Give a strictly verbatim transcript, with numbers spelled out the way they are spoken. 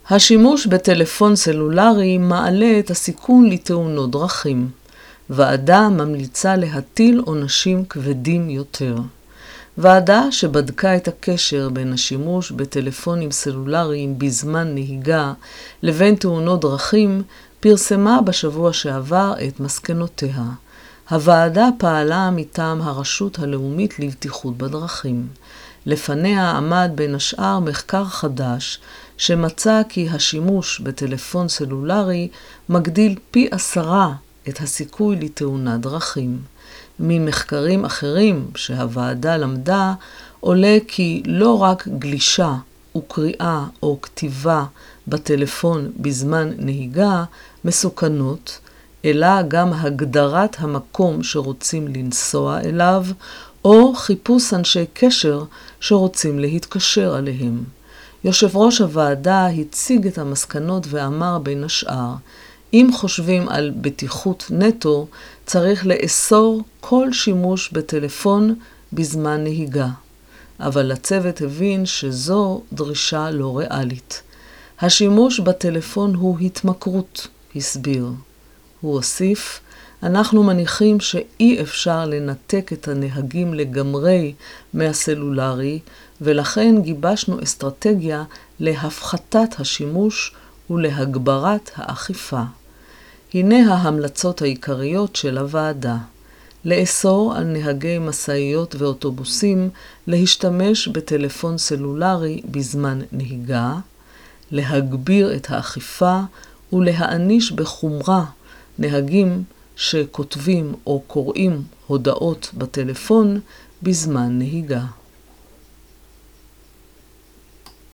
השימוש בטלפון סלולרי מעלה את הסיכון לתאונות דרכים. ועדה ממליצה להטיל עונשים כבדים יותר. ועדה שבדקה את הקשר בין השימוש בטלפונים סלולריים בזמן נהיגה לבין תאונות דרכים, פרסמה בשבוע שעבר את מסקנותיה. הוועדה פעלה מטעם הרשות הלאומית לבטיחות בדרכים. לפניה עמד בין השאר מחקר חדש שמצא כי השימוש בטלפון סלולרי מגדיל פי עשרה את הסיכוי לתאונת דרכים. ממחקרים אחרים שהוועדה למדה עולה כי לא רק גלישה וקריאה או כתיבה בטלפון בזמן נהיגה מסוכנות, אלא גם הגדרת המקום שרוצים לנסוע אליו, או חיפוש אנשי קשר שרוצים להתקשר עליהם. יושב ראש הוועדה הציג את המסקנות ואמר בין השאר, אם חושבים על בטיחות נטו, צריך לאסור כל שימוש בטלפון בזמן נהיגה. אבל הצוות הבין שזו דרישה לא ריאלית. השימוש בטלפון הוא התמכרות, הסביר. הוא הוסיף, אנחנו מניחים שאי אפשר לנתק את הנהגים לגמרי מהסלולרי, ולכן גיבשנו אסטרטגיה להפחתת השימוש ולהגברת האכיפה. הנה ההמלצות העיקריות של הוועדה. לאסור על נהגי משאיות ואוטובוסים להשתמש בטלפון סלולרי בזמן נהיגה, להגביר את האכיפה ולהעניש בחומרה נהגים שכותבים או קוראים הודעות בטלפון בזמן נהיגה.